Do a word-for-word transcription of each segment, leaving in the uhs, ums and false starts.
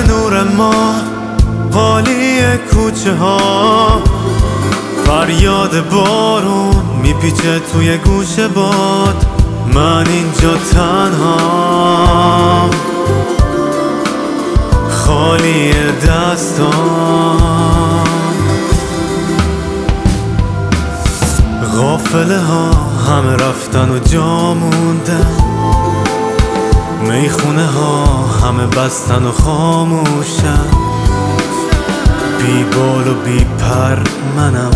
نور ما قالی کوچه ها، فریاد بارون میپیچه توی گوش باد. من اینجا تنها خالی دستام، غافله ها همه رفتن و جا موندن، میخونه ها همه بستن و خاموشن. بی بال و بی پر منم،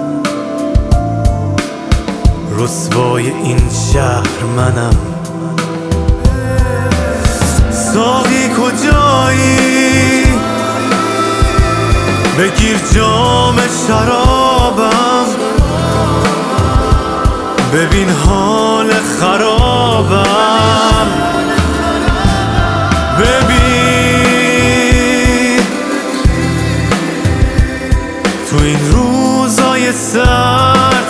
رسوای این شهر منم. ساقی کجایی؟ بگیر جام شرابم، ببین حال خرابم. ببین تو این روزای سرد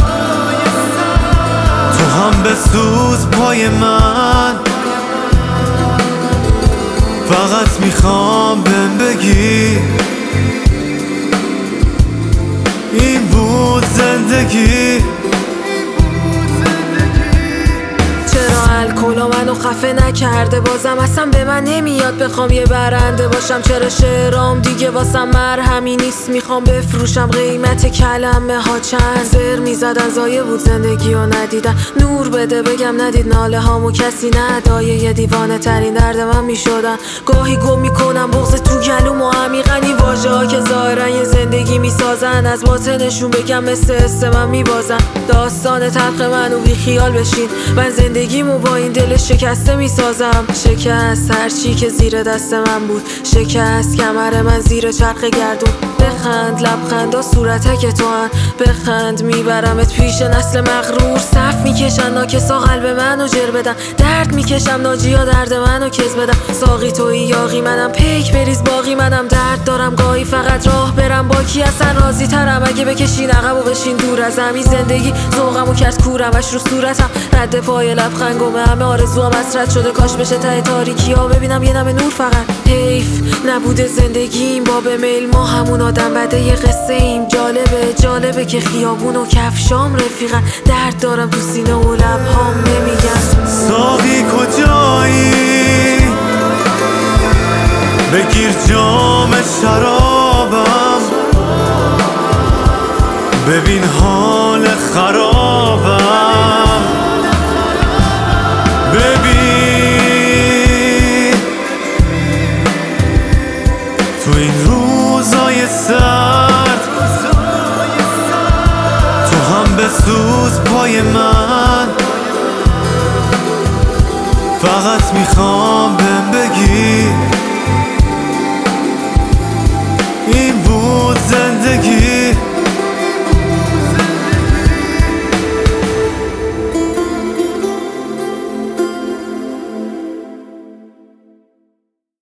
تو هم بسوز پای من. فقط میخوام بهم بگی این بود زندگی. الکل منو خفه نکرده بازم، اصلا به من نمیاد بخوام یه برنده باشم. چرا شعرام دیگه واسم مرهمی نیست، میخوام بفروشم قیمت کلمه ها چند. زر میزدن زایه بود زندگی و ندیدن، نور بده بگم ندید ناله هامو کسی ندایه. یه دیوانه ترین درد من میشدن، گاهی گم میکنم بغض تو گلوم و عمیقا این واژه ها که ظاهرا یه زندگی میسازن، از باطنشون بگم مثل حس من میبازن. داستان تلخ منو بی خیال بشین، من زندگیمو با این دل شکسته میسازم. شکست هرچی که زیر دست من بود، شکست کمر من زیر چرخ گردون. بخند لبخندا صورتک تو هن، بخند میبرمت پیش نسل مغرور. صف میکشن ناکسا قلب منو جر بدن، درد میکشم ناجیا درد منو کز بدن. ساقی توی یاقی منم، پیک بریز باقی منم. درد دارم گاهی فقط راه برم با کی، اصلا راضی ترم اگه بکشین عقب و بشین دور از همین زندگی. ذوقمو کرد کورمش رو صورتم، رد پای لبخند گمه همه آرزوام حسرت شده. کاش بشه ته تاریکی ها ببینم یه نم نور. فقط حیف نبوده زندگیم با به میل، ما همون آدم بده یه قصه ایم. جالبه جالبه که خیابون و کفشام رفیقن، درد دارم تو سینه و لبهام نمیگن. ساقی کجایی؟ بگیر جام شرابم، ببین حال خرابم. ببین تو این روزای سرد تو هم بسوز پای من. فقط میخوام بهم بگی